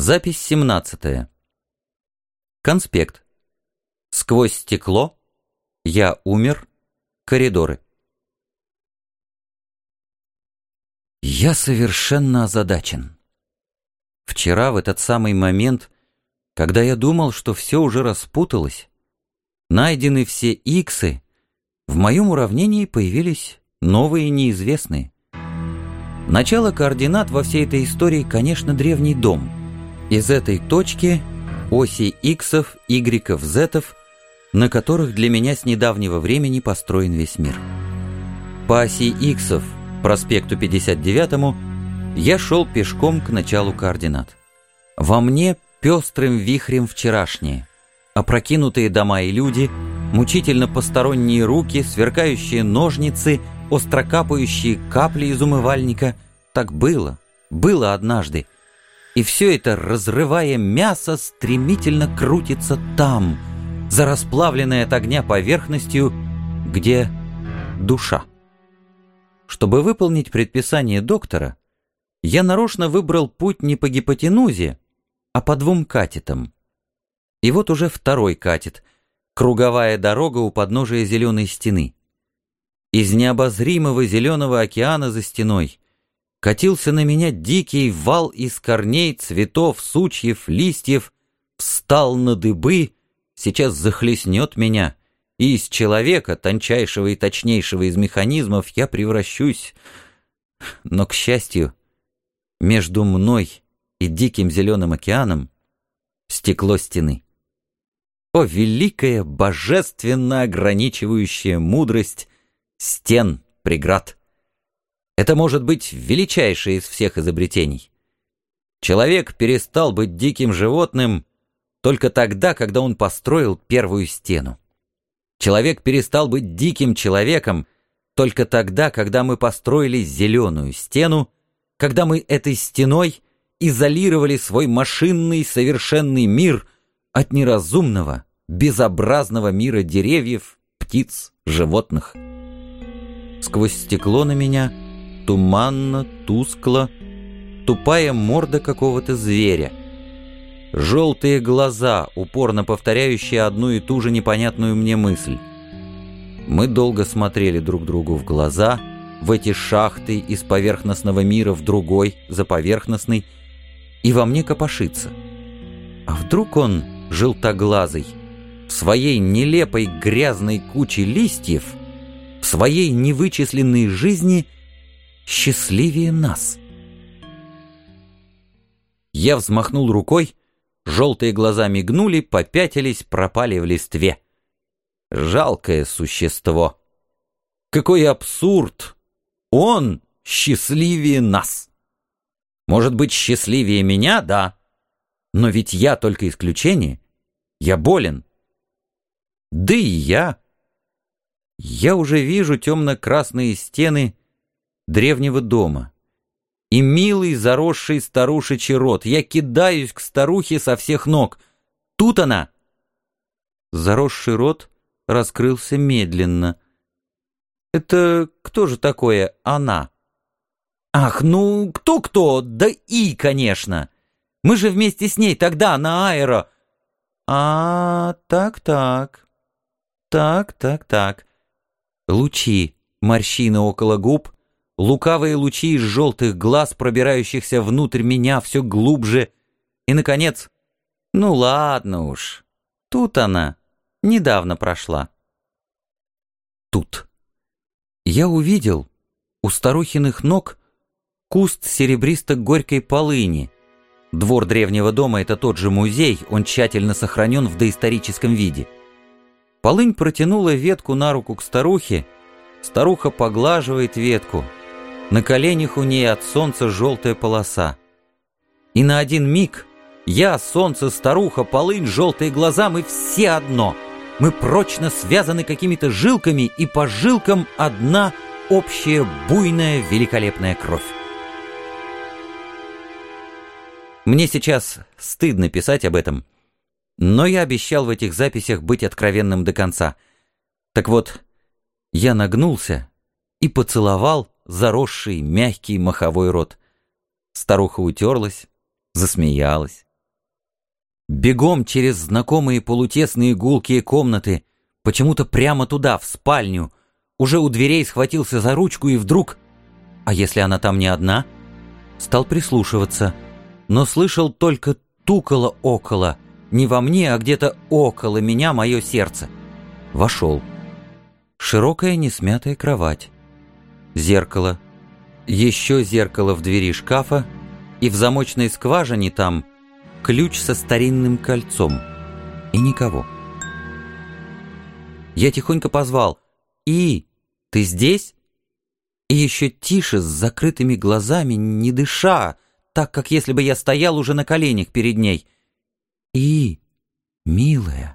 Запись 17. Конспект. Сквозь стекло. Я умер. Коридоры. Я совершенно озадачен. Вчера, в этот самый момент, когда я думал, что все уже распуталось, найдены все иксы, в моем уравнении появились новые неизвестные. Начало координат во всей этой истории, конечно, древний дом. Из этой точки оси иксов, игреков, зетов, на которых для меня с недавнего времени построен весь мир. По оси иксов, проспекту 59-му, я шел пешком к началу координат. Во мне пестрым вихрем вчерашнее. Опрокинутые дома и люди, мучительно посторонние руки, сверкающие ножницы, острокапающие капли из умывальника. Так было однажды. И все это, разрывая мясо, стремительно крутится там, за расплавленной от огня поверхностью, где душа. Чтобы выполнить предписание доктора, я нарочно выбрал путь не по гипотенузе, а по двум катетам. И вот уже второй катет, круговая дорога у подножия зеленой стены. Из необозримого зеленого океана за стеной катился на меня дикий вал из корней, цветов, сучьев, листьев, встал на дыбы, сейчас захлестнет меня, и из человека, тончайшего и точнейшего из механизмов, я превращусь. Но, к счастью, между мной и диким зеленым океаном стекло стены. О, великая, божественно ограничивающая мудрость стен, преград! Это может быть величайшее из всех изобретений. Человек перестал быть диким животным только тогда, когда он построил первую стену. Человек перестал быть диким человеком только тогда, когда мы построили зеленую стену, когда мы этой стеной изолировали свой машинный совершенный мир от неразумного, безобразного мира деревьев, птиц, животных. Сквозь стекло на меня туманно, тускло, тупая морда какого-то зверя. Желтые глаза, упорно повторяющие одну и ту же непонятную мне мысль. Мы долго смотрели друг другу в глаза, в эти шахты из поверхностного мира в другой, заповерхностный, и во мне копошится. А вдруг он, желтоглазый, в своей нелепой грязной куче листьев, в своей невычисленной жизни счастливее нас? Я взмахнул рукой, желтые глаза мигнули, попятились, пропали в листве. Жалкое существо. Какой абсурд! Он счастливее нас. Может быть, счастливее меня, да. Но ведь я только исключение. Я болен. Да и я. Я уже вижу темно-красные стены древнего дома. И милый заросший старушечий рот. Я кидаюсь к старухе со всех ног. Тут она! Заросший рот раскрылся медленно. Это кто же такое она? Ах, ну, кто-кто? Да и, конечно. Мы же вместе с ней тогда на аэро. Так. Так. Лучи, морщины около губ, лукавые лучи из желтых глаз, пробирающихся внутрь меня все глубже. И, наконец, ну ладно уж, тут она, недавно прошла. Тут. Я увидел у старухиных ног куст серебристо-горькой полыни. Двор древнего дома — это тот же музей, он тщательно сохранен в доисторическом виде. Полынь протянула ветку на руку к старухе, старуха поглаживает ветку. На коленях у ней от солнца желтая полоса. И на один миг я, солнце, старуха, полынь, желтые глаза, мы все одно. Мы прочно связаны какими-то жилками, и по жилкам одна общая буйная великолепная кровь. Мне сейчас стыдно писать об этом, но я обещал в этих записях быть откровенным до конца. Так вот, я нагнулся и поцеловал заросший мягкий моховой рот. Старуха утерлась, засмеялась. Бегом через знакомые полутесные гулкие комнаты, почему-то прямо туда, в спальню. Уже у дверей схватился за ручку и вдруг... А если она там не одна? Стал прислушиваться, но слышал только тукало около. Не во мне, а где-то около меня мое сердце. Вошел. Широкая несмятая кровать. Зеркало. Еще зеркало в двери шкафа. И в замочной скважине там ключ со старинным кольцом. И никого. Я тихонько позвал: «И, ты здесь?» И еще тише, с закрытыми глазами, не дыша, так, как если бы я стоял уже на коленях перед ней. «И, милая».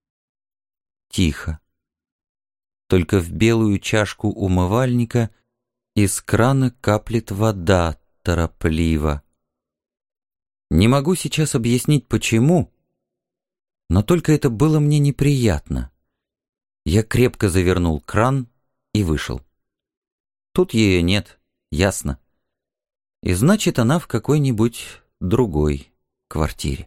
Тихо. Только в белую чашку умывальника из крана каплет вода торопливо. Не могу сейчас объяснить, почему, но только это было мне неприятно. Я крепко завернул кран и вышел. Тут ее нет, ясно. И значит, она в какой-нибудь другой квартире.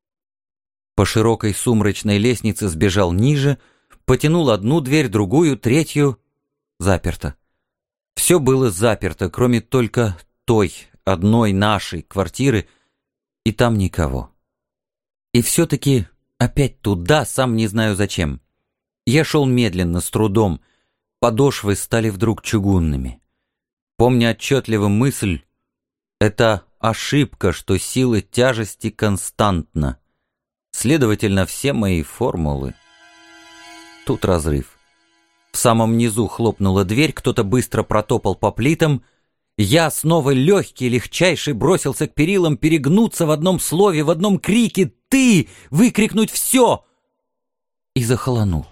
По широкой сумрачной лестнице сбежал ниже, потянул одну дверь, другую, третью. Заперто. Все было заперто, кроме только той, одной нашей квартиры, и там никого. И все-таки опять туда, сам не знаю зачем. Я шел медленно, с трудом. Подошвы стали вдруг чугунными. Помню отчетливо мысль: это ошибка, что сила тяжести константна. Следовательно, все мои формулы. Тут разрыв. В самом низу хлопнула дверь, кто-то быстро протопал по плитам. Я, снова легкий, легчайший, бросился к перилам, перегнуться в одном слове, в одном крике «Ты!» выкрикнуть все! И захолонул.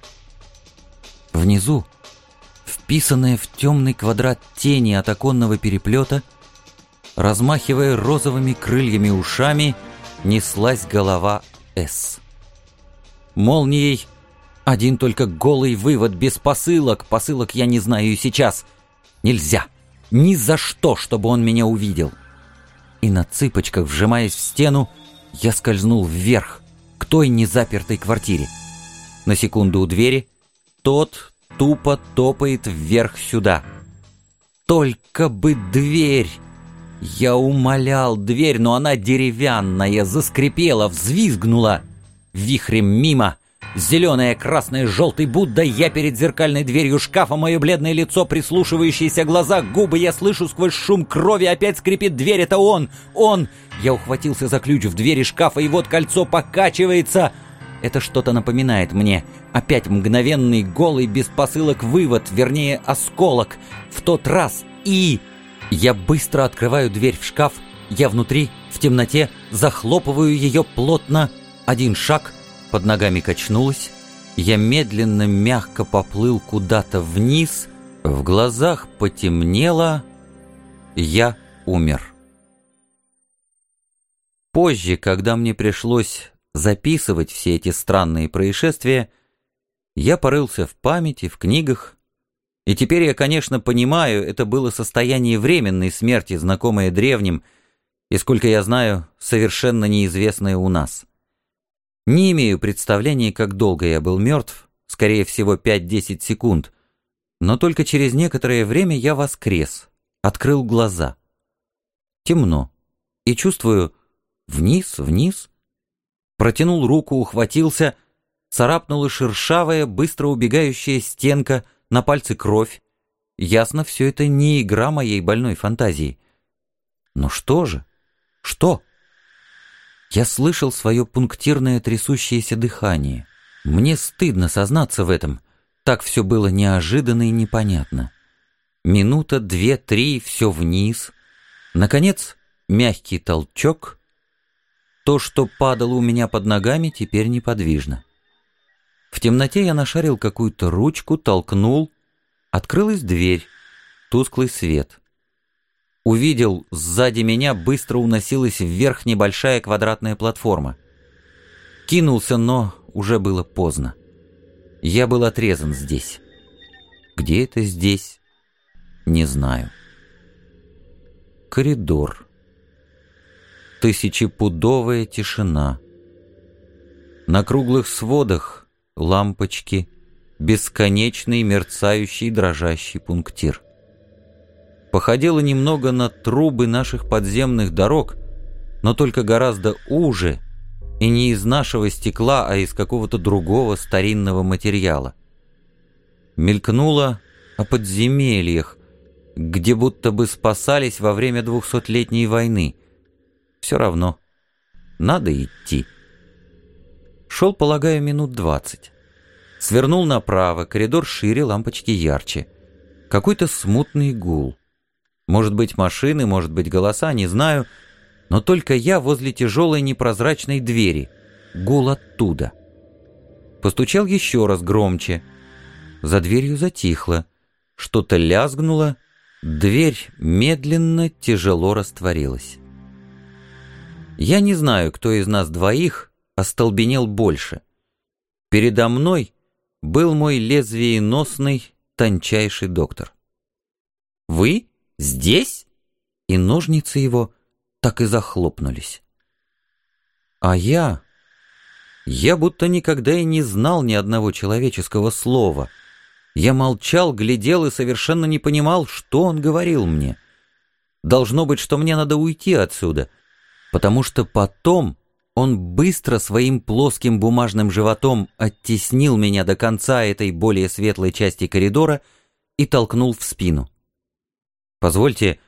Внизу, вписанная в темный квадрат тени от оконного переплета, размахивая розовыми крыльями ушами, неслась голова «С». Молнией один только голый вывод, без посылок. Посылок я не знаю и сейчас. Нельзя, ни за что, чтобы он меня увидел. И на цыпочках, вжимаясь в стену, я скользнул вверх, к той незапертой квартире. На секунду у двери, тот тупо топает вверх сюда. Только бы дверь! Я умолял дверь, но она деревянная, заскрипела, взвизгнула. Вихрем мимо, зеленая, красная, желтый Будда, я перед зеркальной дверью шкафа, мое бледное лицо, прислушивающиеся глаза, губы, я слышу сквозь шум крови, опять скрипит дверь, это он! Я ухватился за ключ в двери шкафа, и вот кольцо покачивается. Это что-то напоминает мне. Опять мгновенный, голый, без посылок вывод, вернее, осколок. В тот раз и... Я быстро открываю дверь в шкаф, я внутри, в темноте, захлопываю ее плотно. Один шаг, под ногами качнулось. Я медленно, мягко поплыл куда-то вниз, в глазах потемнело. Я умер. Позже, когда мне пришлось записывать все эти странные происшествия, я порылся в памяти, в книгах, и теперь я, конечно, понимаю, это было состояние временной смерти, знакомое древним, и, сколько я знаю, совершенно неизвестное у нас. Не имею представления, как долго я был мертв, скорее всего 5-10 секунд, но только через некоторое время я воскрес, открыл глаза. Темно, и чувствую вниз, вниз. Протянул руку, ухватился, царапнула шершавая, быстро убегающая стенка, на пальце кровь. Ясно, все это не игра моей больной фантазии. Но что же? Что? Я слышал свое пунктирное трясущееся дыхание. Мне стыдно сознаться в этом. Так все было неожиданно и непонятно. Минута, 2-3, все вниз. Наконец, мягкий толчок. То, что падало у меня под ногами, теперь неподвижно. В темноте я нашарил какую-то ручку, толкнул. Открылась дверь, тусклый свет. Увидел, сзади меня быстро уносилась вверх небольшая квадратная платформа. Кинулся, но уже было поздно. Я был отрезан здесь. Где это здесь? Не знаю. Коридор. Тысячепудовая тишина. На круглых сводах лампочки, бесконечный мерцающий дрожащий пунктир. Походило немного на трубы наших подземных дорог, но только гораздо уже и не из нашего стекла, а из какого-то другого старинного материала. Мелькнуло о подземельях, где будто бы спасались во время 200-летней войны. Все равно, надо идти. Шел, полагаю, минут 20. Свернул направо, коридор шире, лампочки ярче. Какой-то смутный гул. Может быть, машины, может быть, голоса, не знаю, но только я возле тяжелой непрозрачной двери. Гул оттуда. Постучал еще раз громче. За дверью затихло. Что-то лязгнуло. Дверь медленно, тяжело растворилась. Я не знаю, кто из нас двоих остолбенел больше. Передо мной был мой лезвиеносный, тончайший доктор. «Вы здесь?» И ножницы его так и захлопнулись. А я будто никогда и не знал ни одного человеческого слова. Я молчал, глядел и совершенно не понимал, что он говорил мне. Должно быть, что мне надо уйти отсюда, потому что потом он быстро своим плоским бумажным животом оттеснил меня до конца этой более светлой части коридора и толкнул в спину. «Позвольте,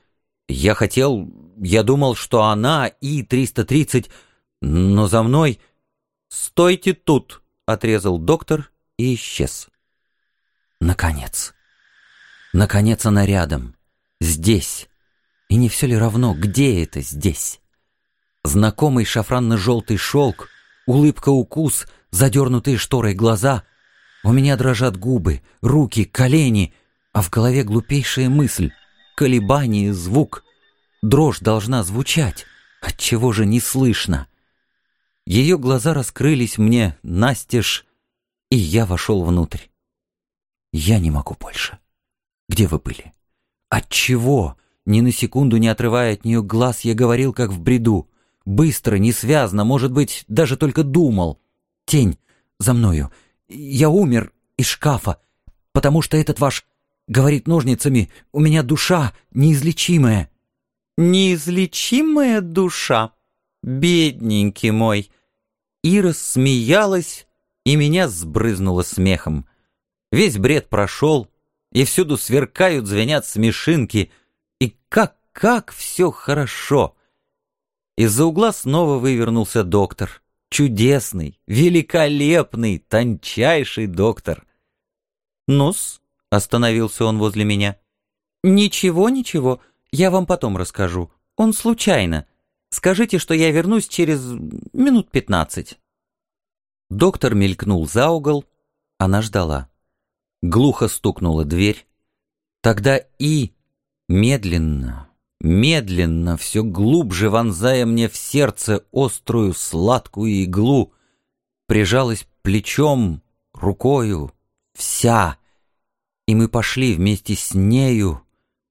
я думал, что она И-330, но за мной...» «Стойте тут!» — отрезал доктор и исчез. Наконец. Наконец она рядом. Здесь. И не все ли равно, где это здесь? Знакомый шафранно-желтый шелк, улыбка-укус, задернутые шторой глаза. У меня дрожат губы, руки, колени, а в голове глупейшая мысль. Колебание, звук. Дрожь должна звучать. Отчего же не слышно? Ее глаза раскрылись мне настежь, и я вошел внутрь. Я не могу больше. Где вы были? Отчего? Ни на секунду не отрывая от нее глаз, я говорил, как в бреду. Быстро, несвязно, может быть, даже только думал. Тень за мною. Я умер из шкафа, потому что этот ваш, говорит ножницами, у меня душа неизлечимая. Неизлечимая душа? Бедненький мой. Ира смеялась, и меня сбрызнуло смехом. Весь бред прошел, и всюду сверкают, звенят смешинки, и как все хорошо. Из-за угла снова вывернулся доктор. Чудесный, великолепный, тончайший доктор. «Ну-с», — остановился он возле меня. «Ничего, ничего, я вам потом расскажу. Он случайно. Скажите, что я вернусь через минут 15». Доктор мелькнул за угол, она ждала. Глухо стукнула дверь. Тогда медленно, медленно, все глубже вонзая мне в сердце острую сладкую иглу, прижалась плечом, рукою, вся, и мы пошли вместе с нею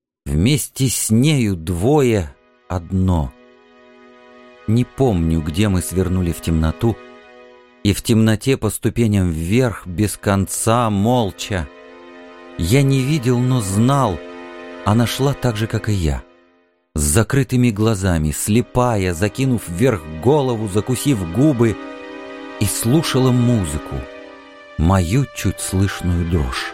двое одно. Не помню, где мы свернули в темноту, и в темноте по ступеням вверх, без конца, молча. Я не видел, но знал, она шла так же, как и я. С закрытыми глазами, слепая, закинув вверх голову, закусив губы, и слушала музыку, мою чуть слышную дрожь.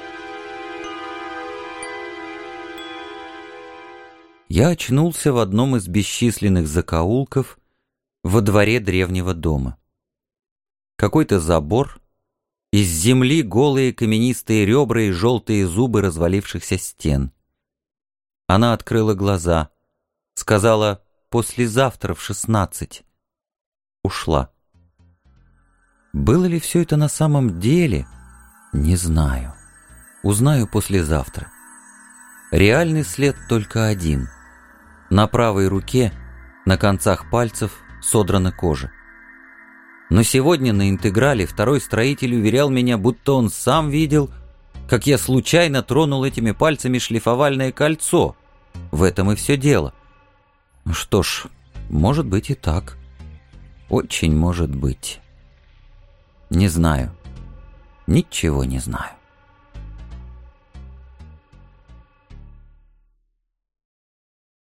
Я очнулся в одном из бесчисленных закоулков во дворе древнего дома. Какой-то забор, из земли голые каменистые ребра и желтые зубы развалившихся стен. Она открыла глаза, сказала «послезавтра в 16». Ушла. Было ли все это на самом деле? Не знаю. Узнаю послезавтра. Реальный след только один. На правой руке, на концах пальцев содрана кожа. Но сегодня на интеграле второй строитель уверял меня, будто он сам видел, как я случайно тронул этими пальцами шлифовальное кольцо. В этом и все дело. Что ж, может быть и так. Очень может быть. Не знаю. Ничего не знаю.